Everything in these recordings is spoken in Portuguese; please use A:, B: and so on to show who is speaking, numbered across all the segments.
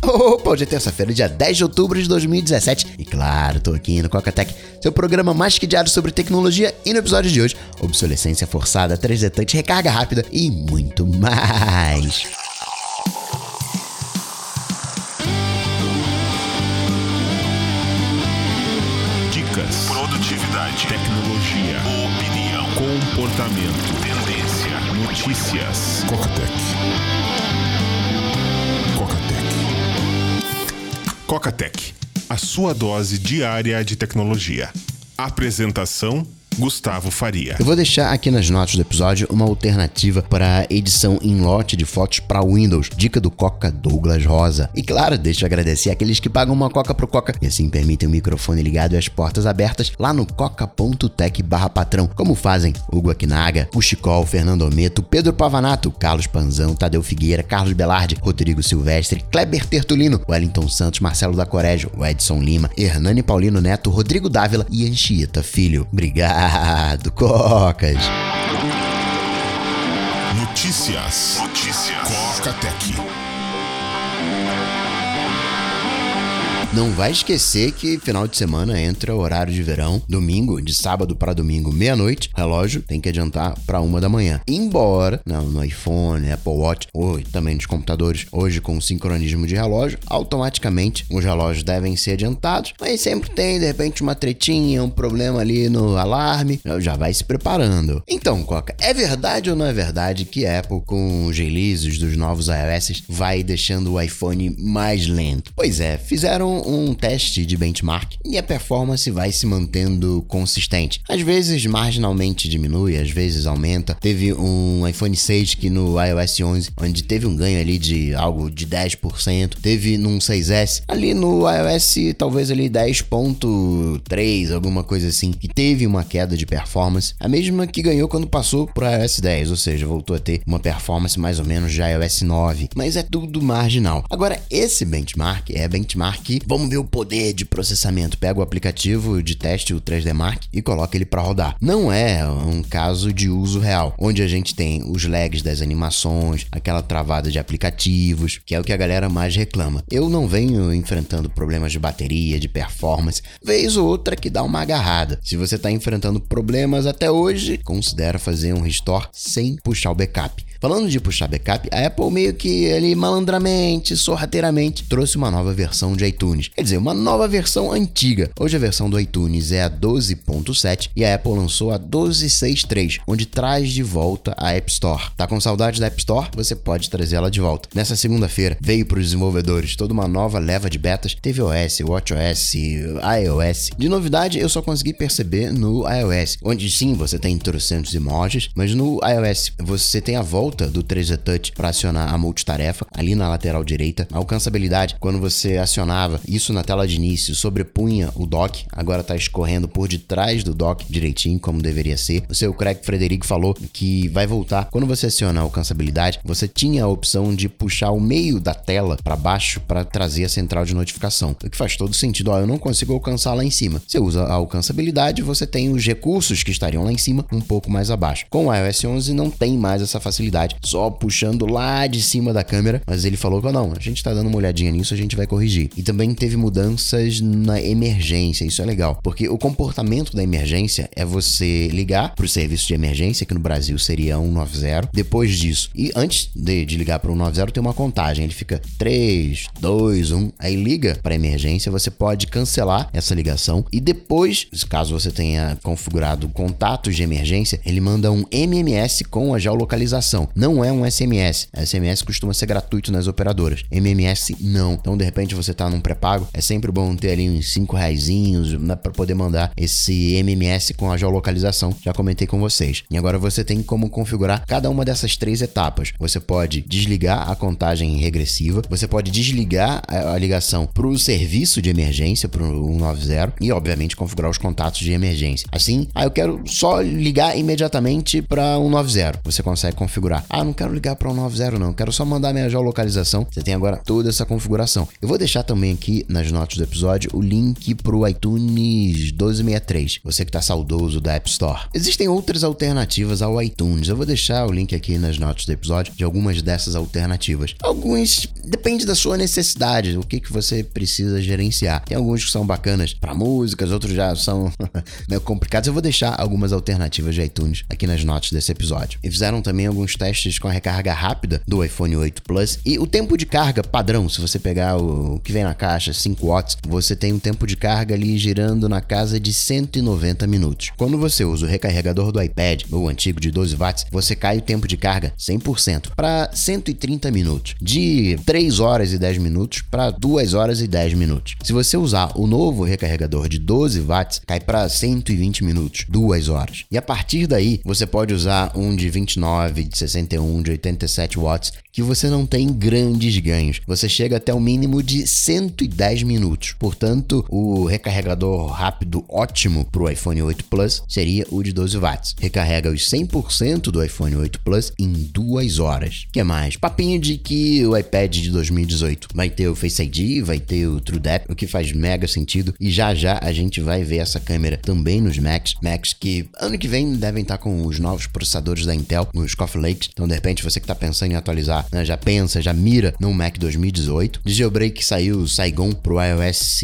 A: Opa, hoje é terça-feira, dia 10 de outubro de 2017 e claro, tô aqui no Coca-Tech, seu programa mais que diário sobre tecnologia, e no episódio de hoje, obsolescência forçada, 3D Touch, recarga rápida e muito mais.
B: Dicas, produtividade, tecnologia, opinião, comportamento, tendência, notícias. Coca-Tech. Coca-Tech, a sua dose diária de tecnologia. Apresentação: Gustavo Faria.
A: Eu vou deixar aqui nas notas do episódio uma alternativa para a edição em lote de fotos para Windows, dica do Coca Douglas Rosa. E claro, deixa eu agradecer aqueles que pagam uma Coca pro Coca e assim permitem o microfone ligado e as portas abertas lá no coca.tech/patrão, como fazem Hugo Akinaga, Puchicol, Fernando Ometo, Pedro Pavanato, Carlos Panzão, Tadeu Figueira, Carlos Belardi, Rodrigo Silvestre, Kleber Tertulino, Wellington Santos, Marcelo da Corégio, Edson Lima, Hernani Paulino Neto, Rodrigo Dávila e Anchieta Filho. Obrigado, Cocas.
B: Notícias. Coca-Tech.
A: Não vai esquecer que final de semana entra o horário de verão, domingo, de sábado para domingo, meia-noite, relógio tem que adiantar para 1 da manhã. Embora, no iPhone, Apple Watch, ou também nos computadores, hoje com sincronismo de relógio, automaticamente os relógios devem ser adiantados, mas sempre tem, de repente, uma tretinha, um problema ali no alarme, já vai se preparando. Então, Coca, é verdade ou não é verdade que a Apple, com os releases dos novos iOS, vai deixando o iPhone mais lento? Pois é, fizeram um teste de benchmark e a performance vai se mantendo consistente. Às vezes marginalmente diminui, às vezes aumenta. Teve um iPhone 6 que no iOS 11, onde teve um ganho ali de algo de 10%. Teve num 6S, ali no iOS talvez ali 10.3, alguma coisa assim, que teve uma queda de performance, a mesma que ganhou quando passou pro iOS 10, ou seja, voltou a ter uma performance mais ou menos de iOS 9, mas é tudo marginal. Agora, esse benchmark é benchmark. Vamos ver o poder de processamento. Pega o aplicativo de teste, o 3D Mark, e coloca ele para rodar. Não é um caso de uso real, onde a gente tem os lags das animações, aquela travada de aplicativos, que é o que a galera mais reclama. Eu não venho enfrentando problemas de bateria, de performance, vez ou outra que dá uma agarrada. Se você está enfrentando problemas até hoje, considera fazer um restore sem puxar o backup. Falando de puxar backup, a Apple meio que ali malandramente, sorrateiramente, trouxe uma nova versão de iTunes. Quer dizer, uma nova versão antiga. Hoje a versão do iTunes é a 12.7 e a Apple lançou a 12.6.3, onde traz de volta a App Store. Tá com saudade da App Store? Você pode trazer ela de volta. Nessa segunda-feira, veio para os desenvolvedores toda uma nova leva de betas, tvOS, watchOS, iOS. De novidade, eu só consegui perceber no iOS, onde sim, você tem trocentos emojis, mas no iOS você tem a volta do 3D Touch para acionar a multitarefa ali na lateral direita. A alcançabilidade, quando você acionava isso na tela de início, sobrepunha o dock, agora está escorrendo por detrás do dock direitinho, como deveria ser. O seu Craig Frederic falou que vai voltar. Quando você aciona a alcançabilidade, você tinha a opção de puxar o meio da tela para baixo para trazer a central de notificação, o que faz todo sentido. Eu não consigo alcançar lá em cima. Você usa a alcançabilidade, você tem os recursos que estariam lá em cima um pouco mais abaixo. Com o iOS 11 não tem mais essa facilidade, só puxando lá de cima da câmera, mas ele falou que não, a gente tá dando uma olhadinha nisso, a gente vai corrigir. E também teve mudanças na emergência, isso é legal, porque o comportamento da emergência é você ligar pro serviço de emergência, que no Brasil seria 190, depois disso, e antes de ligar pro 190 tem uma contagem, ele fica 3, 2, 1, aí liga pra emergência, você pode cancelar essa ligação e depois, caso você tenha configurado contatos de emergência, ele manda um MMS com a geolocalização. Não é um SMS. SMS costuma ser gratuito nas operadoras. MMS não. Então, de repente, você tá num pré-pago, é sempre bom ter ali uns 5 reaisinhos, né, para poder mandar esse MMS com a geolocalização. Já comentei com vocês. E agora você tem como configurar cada uma dessas 3 etapas. Você pode desligar a contagem regressiva, você pode desligar a ligação pro serviço de emergência, pro 190, e, obviamente, configurar os contatos de emergência. Assim, eu quero só ligar imediatamente para 190. Você consegue configurar configurar. Não quero ligar para 190 não, quero só mandar minha geolocalização. Você tem agora toda essa configuração. Eu vou deixar também aqui nas notas do episódio o link pro iTunes 1263, você que tá saudoso da App Store. Existem outras alternativas ao iTunes. Eu vou deixar o link aqui nas notas do episódio de algumas dessas alternativas. Alguns depende da sua necessidade, o que você precisa gerenciar. Tem alguns que são bacanas para músicas, outros já são meio complicados. Eu vou deixar algumas alternativas de iTunes aqui nas notas desse episódio. E fizeram também alguns testes com a recarga rápida do iPhone 8 Plus e o tempo de carga padrão. Se você pegar o que vem na caixa, 5 watts, você tem um tempo de carga ali girando na casa de 190 minutos. Quando você usa o recarregador do iPad, o antigo de 12 watts, você cai o tempo de carga 100% para 130 minutos. De 3 horas e 10 minutos para 2 horas e 10 minutos. Se você usar o novo recarregador de 12 watts, cai para 120 minutos, 2 horas. E a partir daí, você pode usar um de 29, de 61, de 87 watts, que você não tem grandes ganhos. Você chega até o mínimo de 110 minutos. Portanto, o recarregador rápido ótimo para o iPhone 8 Plus seria o de 12 watts. Recarrega os 100% do iPhone 8 Plus em 2 horas. O que mais? Papinho de que o iPad de 2018 vai ter o Face ID, vai ter o TrueDepth, o que faz mega sentido. E já a gente vai ver essa câmera também nos Macs que ano que vem devem estar com os novos processadores da Intel, nos Coffee Lakes. Então, de repente, você que está pensando em atualizar, né, já mira no Mac 2018. De jailbreak saiu o Saigon pro iOS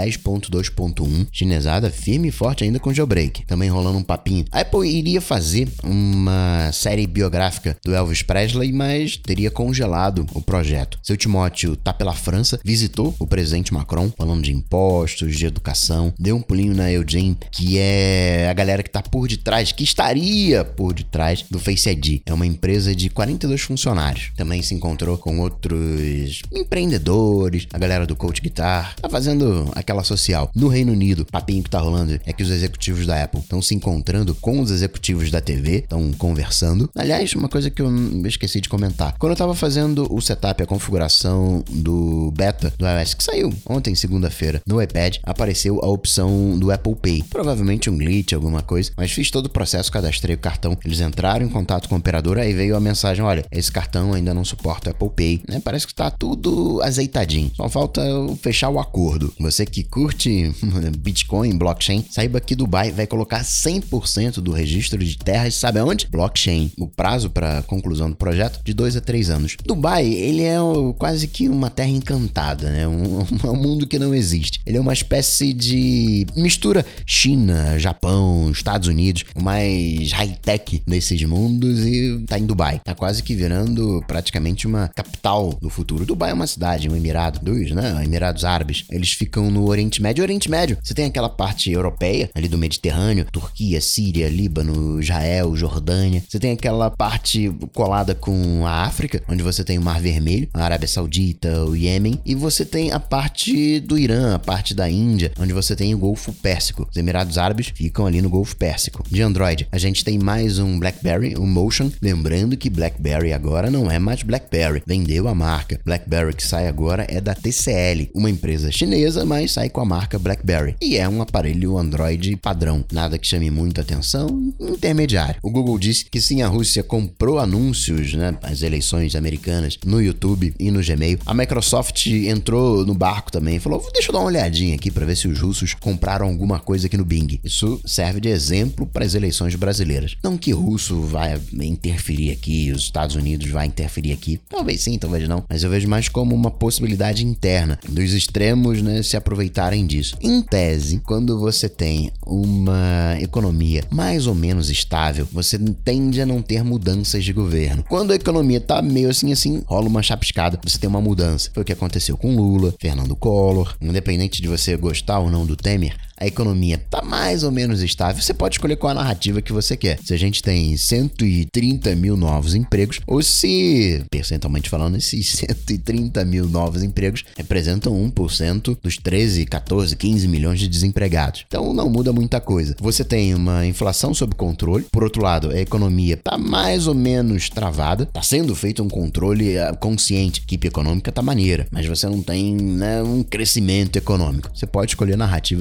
A: 10.2.1, chinesada firme e forte ainda com jailbreak. Também rolando um papinho. A Apple iria fazer uma série biográfica do Elvis Presley, mas teria congelado o projeto. Seu Timóteo tá pela França, visitou o presidente Macron, falando de impostos, de educação, deu um pulinho na Eugene, que é a galera que tá por detrás, que estaria por detrás do Face ID. É uma empresa de 42 funcionários. Também se encontrou com outros empreendedores, a galera do Coach Guitar, tá fazendo aquela social. No Reino Unido, o papinho que tá rolando é que os executivos da Apple estão se encontrando com os executivos da TV, estão conversando. Aliás, uma coisa que eu esqueci de comentar. Quando eu tava fazendo o setup, a configuração do beta do iOS, que saiu ontem, segunda-feira, no iPad, apareceu a opção do Apple Pay. Provavelmente um glitch, alguma coisa, mas fiz todo o processo, cadastrei o cartão. Eles entraram em contato com a operadora, aí veio a mensagem, olha, esse cartão ainda não suporta o Apple Pay, né? Parece que tá tudo azeitadinho. Só falta fechar o acordo. Você que curte Bitcoin, blockchain, saiba que Dubai vai colocar 100% do registro de terras, sabe aonde? Blockchain. O prazo para conclusão do projeto, de 2 a 3 anos. Dubai, ele é quase que uma terra encantada, né? Um mundo que não existe. Ele é uma espécie de mistura China, Japão, Estados Unidos, o mais high-tech desses mundos, e tá em Dubai. Tá quase que virando praticamente uma capital do futuro. Dubai é uma cidade, um emirado dos, né? Emirados Árabes. Eles ficam no Oriente Médio. Oriente Médio, você tem aquela parte europeia, ali do Mediterrâneo, Turquia, Síria, Líbano, Israel, Jordânia. Você tem aquela parte colada com a África, onde você tem o Mar Vermelho, a Arábia Saudita, o Iêmen, e você tem a parte do Irã, a parte da Índia, onde você tem o Golfo Pérsico. Os Emirados Árabes ficam ali no Golfo Pérsico. De Android, a gente tem mais um BlackBerry, o Motion, lembrando que BlackBerry agora não é mais BlackBerry, vendeu a marca. BlackBerry que sai agora é da TCL, uma empresa chinesa, mas sai com a marca BlackBerry. E é um aparelho Android padrão, nada que chame muita atenção, intermediário. O Google disse que sim, a Rússia comprou anúncios, né, as eleições americanas, no YouTube e no Gmail. A Microsoft entrou no barco também, falou, deixa eu dar uma olhadinha aqui para ver se os russos compraram alguma coisa aqui no Bing. Isso serve de exemplo para as eleições brasileiras. Não que o russo vai interferir aqui, os Estados Unidos vai interferir aqui. Talvez sim, talvez não. Mas eu vejo mais como uma possibilidade interna dos extremos, né, se aproveitarem disso. Em tese, quando você tem uma economia mais ou menos estável, você tende a não ter mudanças de governo. Quando a economia tá meio assim, rola uma chapiscada, você tem uma mudança. Foi o que aconteceu com Lula, Fernando Collor. Independente de você gostar ou não do Temer, a economia tá mais ou menos estável, você pode escolher qual a narrativa que você quer. Se a gente tem 130 mil novos empregos, ou se, percentualmente falando, esses 130 mil novos empregos representam 1% dos 13, 14, 15 milhões de desempregados. Então não muda muita coisa. Você tem uma inflação sob controle, por outro lado, a economia tá mais ou menos travada, tá sendo feito um controle consciente, a equipe econômica tá maneira, mas você não tem, né, um crescimento econômico. Você pode escolher a narrativa que você quer.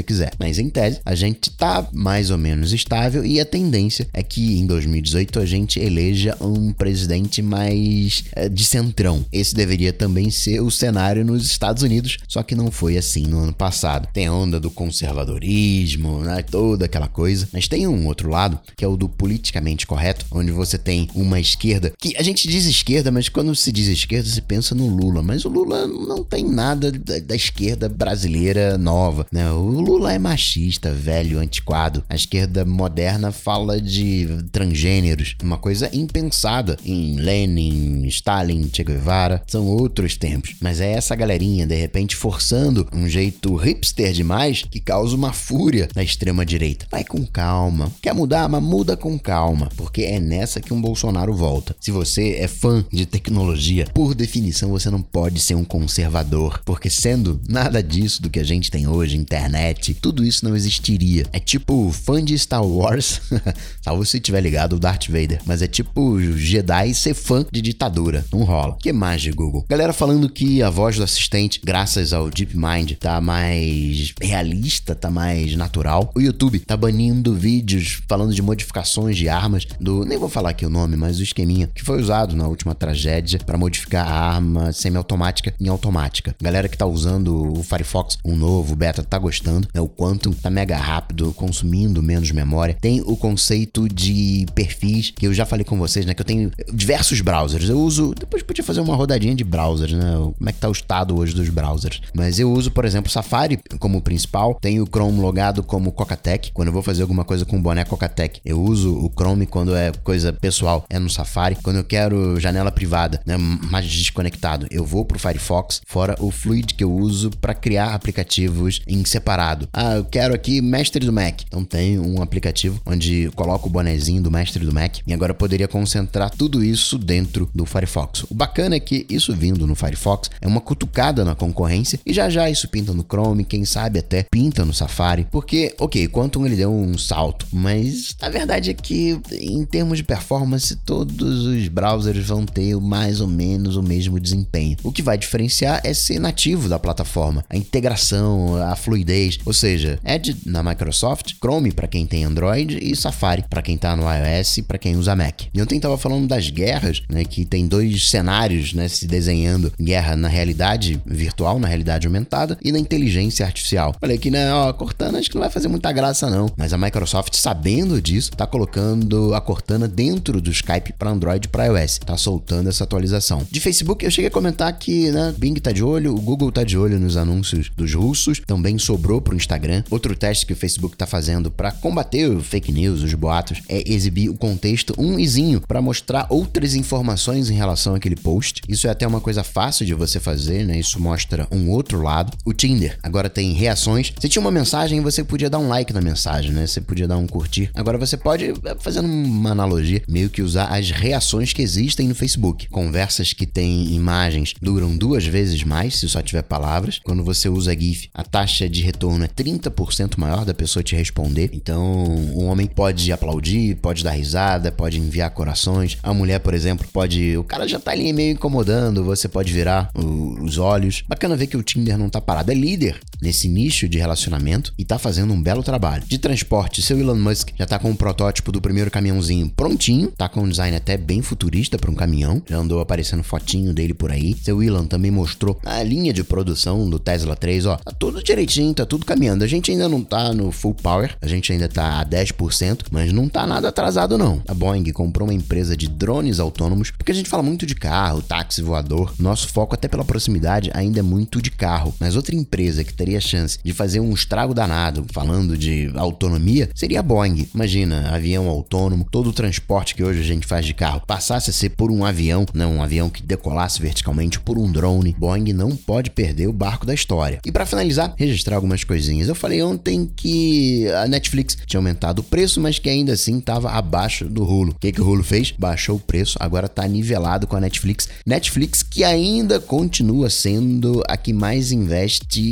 A: quiser. Mas em tese, a gente tá mais ou menos estável e a tendência é que em 2018 a gente eleja um presidente mais de centrão. Esse deveria também ser o cenário nos Estados Unidos, só que não foi assim no ano passado. Tem a onda do conservadorismo, né, toda aquela coisa, mas tem um outro lado, que é o do politicamente correto, onde você tem uma esquerda, que a gente diz esquerda, mas quando se diz esquerda, se pensa no Lula, mas o Lula não tem nada da esquerda brasileira nova, né? O Lula é machista, velho, antiquado. A esquerda moderna fala de transgêneros, uma coisa impensada em Lenin, Stalin, Che Guevara, são outros tempos. Mas é essa galerinha, de repente, forçando um jeito hipster demais que causa uma fúria na extrema-direita. Vai com calma. Quer mudar? Mas muda com calma, porque é nessa que um Bolsonaro volta. Se você é fã de tecnologia, por definição você não pode ser um conservador, porque sendo nada disso do que a gente tem hoje, internet, tudo isso não existiria. É tipo fã de Star Wars, salvo se tiver ligado o Darth Vader, mas é tipo Jedi ser fã de ditadura. Não rola. Que mais de Google? Galera falando que a voz do assistente, graças ao DeepMind, tá mais realista, tá mais natural. O YouTube tá banindo vídeos falando de modificações de armas do... Nem vou falar aqui o nome, mas o esqueminha que foi usado na última tragédia para modificar a arma semiautomática em automática. Galera que tá usando o Firefox, um novo beta, tá gostando, né? O Quantum tá mega rápido, consumindo menos memória. Tem o conceito de perfis, que eu já falei com vocês, né? Que eu tenho diversos browsers. Eu uso... Depois podia fazer uma rodadinha de browsers, né? Como é que tá o estado hoje dos browsers. Mas eu uso, por exemplo, Safari como principal. Tenho o Chrome logado como Coca-Tech. Quando eu vou fazer alguma coisa com o boné Coca-Tech, eu uso o Chrome. Quando é coisa pessoal, é no Safari. Quando eu quero janela privada, né, mais desconectado, eu vou pro Firefox, fora o Fluid que eu uso para criar aplicativos em separado. Ah, eu quero aqui mestre do Mac. Então tem um aplicativo onde eu coloco o bonezinho do mestre do Mac e agora eu poderia concentrar tudo isso dentro do Firefox. O bacana é que isso vindo no Firefox é uma cutucada na concorrência e já isso pinta no Chrome, quem sabe até pinta no Safari, porque, ok, Quantum ele deu um salto, mas a verdade é que em termos de performance todos os browsers vão ter mais ou menos o mesmo desempenho. O que vai diferenciar é ser nativo da plataforma, a integração, a fluidez, ou seja, Edge na Microsoft, Chrome para quem tem Android e Safari para quem tá no iOS e para quem usa Mac. E ontem tava falando das guerras, né, que tem dois cenários, né, se desenhando, guerra na realidade virtual, na realidade aumentada e na inteligência artificial. Falei que, né, Cortana acho que não vai fazer muita graça não, mas a Microsoft, sabendo disso, tá colocando a Cortana dentro do Skype para Android e para iOS, tá soltando essa atualização. De Facebook, eu cheguei a comentar que, né, Bing tá de olho, o Google tá de olho nos anúncios dos russos, também sobrou pro Instagram. Outro teste que o Facebook tá fazendo para combater o fake news, os boatos, é exibir o contexto um izinho para mostrar outras informações em relação àquele post. Isso é até uma coisa fácil de você fazer, né? Isso mostra um outro lado. O Tinder agora tem reações. Você tinha uma mensagem, você podia dar um like na mensagem, né? Você podia dar um curtir. Agora você pode, fazendo uma analogia, meio que usar as reações que existem no Facebook. Conversas que têm imagens duram 2 vezes mais, se só tiver palavras. Quando você usa GIF, a taxa de retorno é 30% maior da pessoa te responder. Então, o homem pode aplaudir, pode dar risada, pode enviar corações. A mulher, por exemplo, pode... O cara já tá ali meio incomodando, você pode virar os olhos. Bacana ver que o Tinder não tá parado. É líder nesse nicho de relacionamento e tá fazendo um belo trabalho. De transporte, seu Elon Musk já tá com o protótipo do primeiro caminhãozinho prontinho. Tá com um design até bem futurista para um caminhão. Já andou aparecendo fotinho dele por aí. Seu Elon também mostrou a linha de produção do Tesla 3, ó. Tá tudo direitinho, tá tudo caminhando. A gente ainda não tá no full power, a gente ainda tá a 10%, mas não tá nada atrasado não. A Boeing comprou uma empresa de drones autônomos, porque a gente fala muito de carro, táxi voador. Nosso foco, até pela proximidade, ainda é muito de carro. Mas outra empresa que teria chance de fazer um estrago danado, falando de autonomia, seria a Boeing. Imagina, avião autônomo, todo o transporte que hoje a gente faz de carro passasse a ser por um avião, não um avião que decolasse verticalmente por um drone. Boeing não pode perder o barco da história. E para finalizar, registrar algumas coisinhas. Eu falei ontem que a Netflix tinha aumentado o preço, mas que ainda assim estava abaixo do Hulu. O que o Hulu fez? Baixou o preço, agora está nivelado com a Netflix. Netflix que ainda continua sendo a que mais investe em conteúdo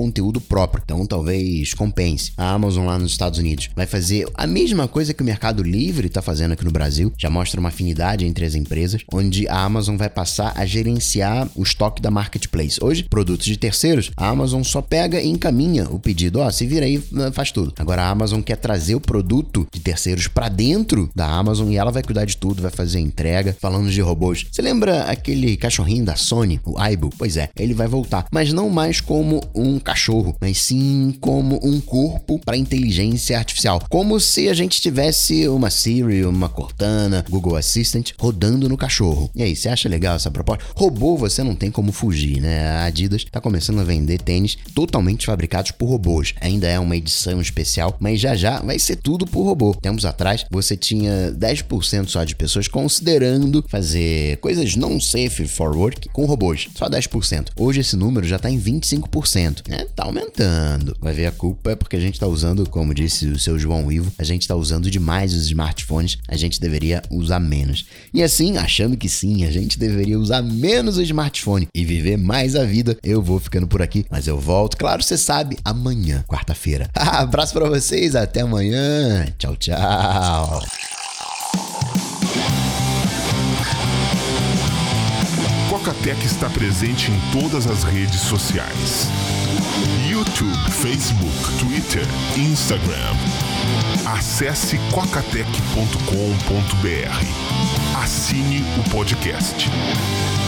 A: conteúdo próprio, então talvez compense. A Amazon lá nos Estados Unidos vai fazer a mesma coisa que o Mercado Livre está fazendo aqui no Brasil, já mostra uma afinidade entre as empresas, onde a Amazon vai passar a gerenciar o estoque da Marketplace. Hoje, produtos de terceiros, a Amazon só pega e encaminha o pedido, se vira aí, faz tudo. Agora a Amazon quer trazer o produto de terceiros para dentro da Amazon e ela vai cuidar de tudo, vai fazer a entrega. Falando de robôs, você lembra aquele cachorrinho da Sony, o Aibo? Pois é, ele vai voltar, mas não mais como um cachorro, mas sim como um corpo para inteligência artificial, como se a gente tivesse uma Siri, uma Cortana, Google Assistant rodando no cachorro. E aí, você acha legal essa proposta? Robô você não tem como fugir, né? A Adidas tá começando a vender tênis totalmente fabricados por robôs. Ainda é uma edição especial, mas já vai ser tudo por robô. Tempos atrás, você tinha 10% só de pessoas considerando fazer coisas não safe for work com robôs. Só 10%. Hoje esse número já tá em 25%. Tá aumentando. Vai ver, a culpa é porque a gente tá usando, como disse o seu João Ivo, a gente tá usando demais os smartphones, a gente deveria usar menos. E assim, achando que sim, a gente deveria usar menos o smartphone e viver mais a vida, eu vou ficando por aqui, mas eu volto, claro, você sabe, amanhã, quarta-feira. Abraço pra vocês, até amanhã. Tchau, tchau.
B: Coca-Tech está presente em todas as redes sociais: YouTube, Facebook, Twitter, Instagram. Acesse cocatec.com.br. Assine o podcast.